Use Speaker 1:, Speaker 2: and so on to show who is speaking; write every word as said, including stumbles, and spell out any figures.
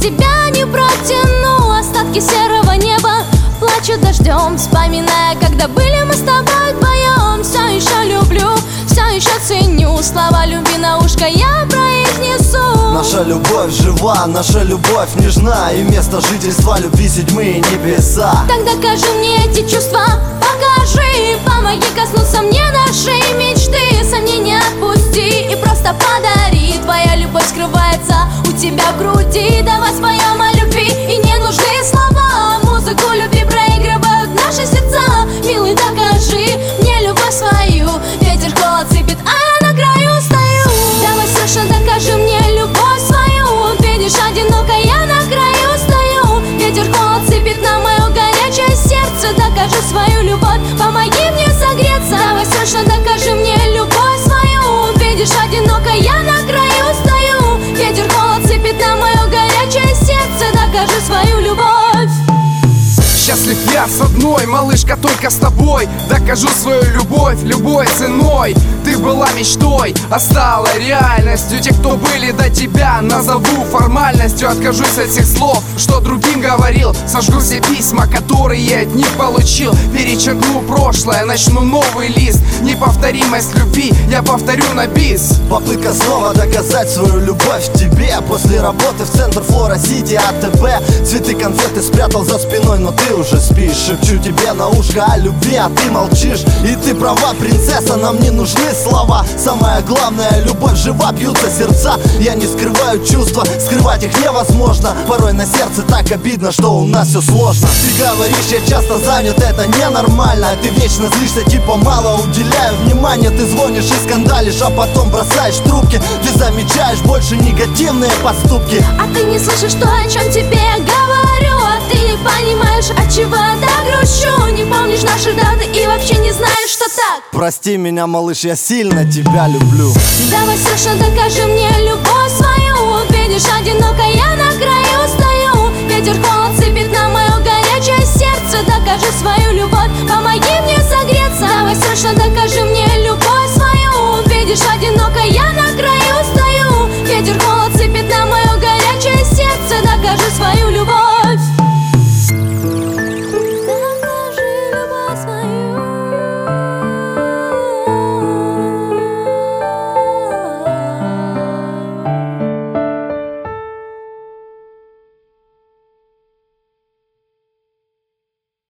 Speaker 1: тебя не протяну. Остатки серого неба плачут дождем, вспоминая, когда были мы с тобой вдвоем. Все еще люблю, все еще ценю, слова любви на ушко я произнесу.
Speaker 2: Наша любовь жива, наша любовь нежна, и место жительства любви седьмые небеса.
Speaker 1: Так докажи мне эти чувства, покажи, помоги коснуться мне нашей мечты. Сомнения отпусти и просто подари, твоя любовь скрывается у тебя в груди. Давай споем о любви, и не нужны слова, музыку любви проигрывают наши сердца. Милый, докажи мне любовь свою, ветер холод сыпет, а я на краю стою. Давай срочно докажи мне любовь свою, видишь, одиноко я на краю стою. Ветер холод сыпет на мое горячее сердце, докажи свою любовь, помоги мне согреться. Давай срочно докажи мне любовь свою, видишь, одиноко я на краю стою. Ветер холод сыпет на мое горячее сердце, докажи свою любовь.
Speaker 3: Счастлив я с одной, малышка, только с тобой. Докажу свою любовь любой ценой. Ты была мечтой, а стала реальностью. Те, кто были до тебя, назову формальностью. Откажусь от всех слов, что другим говорил. Сожгу все письма, которые от них получил. Перечеркну прошлое, начну новый лист. Неповторимость любви я повторю на бис.
Speaker 2: Попытка снова доказать свою любовь тебе. После работы в центр Флора Сити АТБ. Цветы, конфеты спрятал за спиной, но ты уже спишь. Шепчу тебе на ушко о любви, а ты молчишь. И ты права, принцесса, нам не нужны слова. Самое главное, любовь жива, бьются сердца. Я не скрываю чувства, скрывать их невозможно. Порой на сердце так обидно, что у нас все сложно. Ты говоришь, я часто занят, это ненормально. Ты вечно злишься, типа мало уделяю внимания. Ты звонишь и скандалишь, а потом бросаешь трубки. Ты замечаешь больше негативные поступки.
Speaker 1: А ты не слышишь то, о чем тебе я говорю. А ты не понимаешь, от чего я так грущу. Не помнишь наши даты и вообще не знаешь, что так.
Speaker 2: Прости меня, малыш, я сильно тебя люблю.
Speaker 1: Давай срочно докажи мне любовь свою, видишь, одиноко я на краю стою. Ветер холод